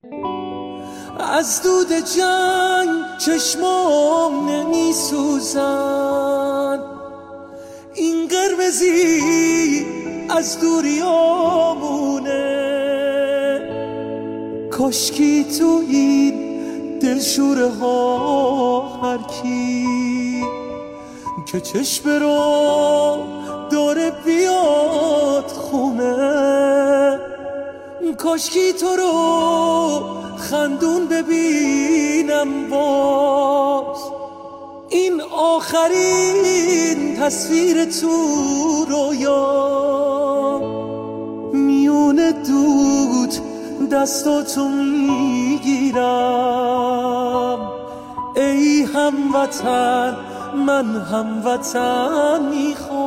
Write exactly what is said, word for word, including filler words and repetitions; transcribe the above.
از دود جنگ چشمام نمی سوزن، این قرمزی از دوریامونه. کاشکی تو این دلشوره ها هر کی که چشم رو داره بیاد خونه. کاشکی تو رو خندون ببینم باز، این آخرین تصویر تو رویا. میون دود دستاتو میگیرم ای هموطن، من هموطن میخوام.